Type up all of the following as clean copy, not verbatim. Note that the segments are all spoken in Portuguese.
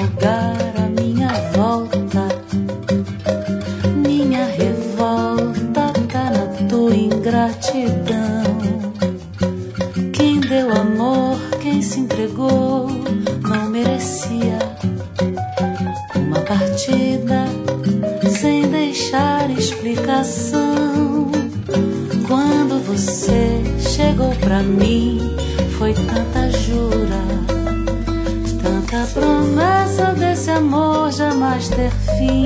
rogar a minha volta. Minha revolta tá na tua ingratidão. Quem deu amor, quem se entregou, não merecia uma partida sem deixar explicação. Quando você chegou pra mim, foi tanta jura, tanta promessa desse amor jamais ter fim.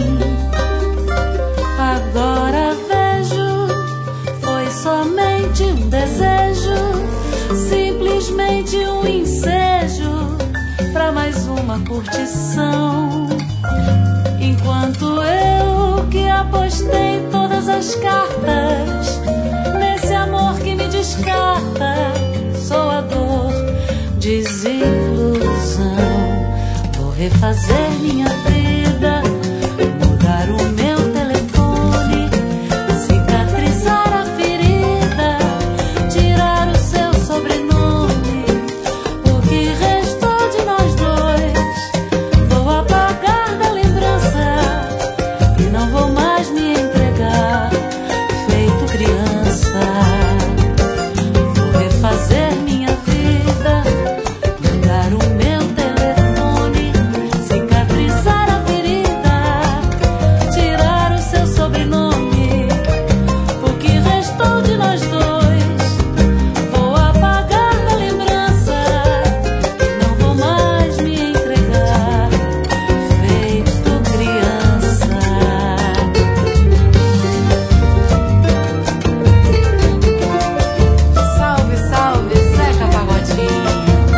Agora vejo, foi somente um desejo, simplesmente um ensejo pra mais uma curtição. Enquanto eu que apostei todas as cartas nesse amor que me descarta, sou a dor, desilusão. Vou refazer minha vida, mudar o meu telefone, cicatrizar a ferida, tirar o seu sobrenome. O que restou de nós dois, vou apagar da lembrança e não vou mais me entregar feito criança. Vou refazer minha vida, mudar o meu telefone, cicatrizar a ferida, tirar o seu sobrenome. O que restou de nós dois, vou apagar da lembrança e não vou mais me entregar feito criança. Salve, salve, Zeca Pagodinho.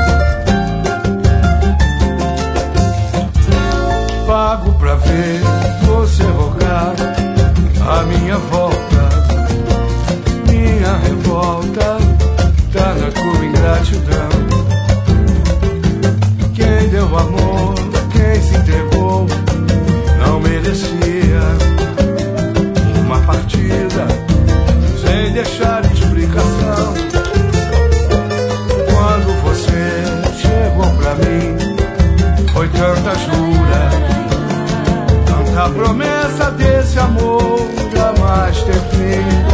Pago pra ver você rogar a minha volta. Minha revolta tá na tua ingratidão. Quem deu amor, quem se entregou, não merecia uma partida sem deixar explicação. Quando você chegou pra mim, foi tanta jura, tanta promessa desse amor jamais ter fim.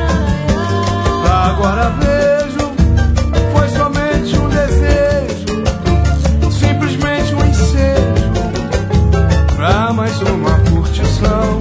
Agora vejo, foi somente um desejo, simplesmente um ensejo pra mais uma curtição.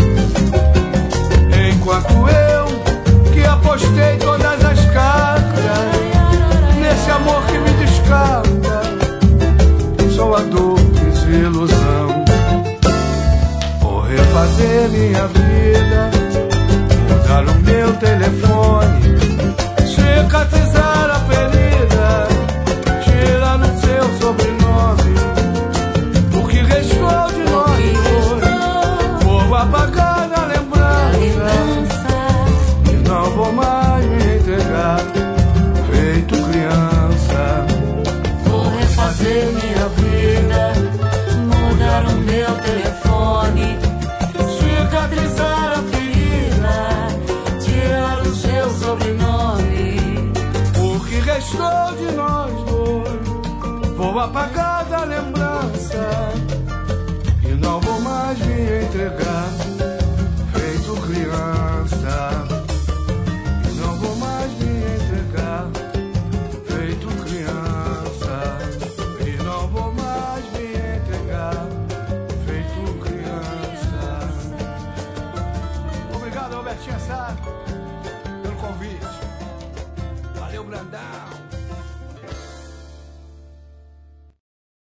Enquanto eu que apostei todas as cartas nesse amor que me descarta, sou a dor, desilusão. Vou refazer minha vida, mudar o meu telefone, cicatrizar a ferida, tirar o seu sobrenome. O que restou de nós dois, vou apagar da lembrança e não vou mais me entregar feito criança. Vou refazer minha vida, mudar o meu telefone, Cicatrizar a ferida, tirar o seu sobrenome. o que restou de nós dois, vou apagar da lembrança e não vou mais me entregar feito criança. E não vou mais me entregar feito criança. E não vou mais me entregar feito criança. Obrigado, Robertinho Sá, pelo convite. Valeu, Brandão.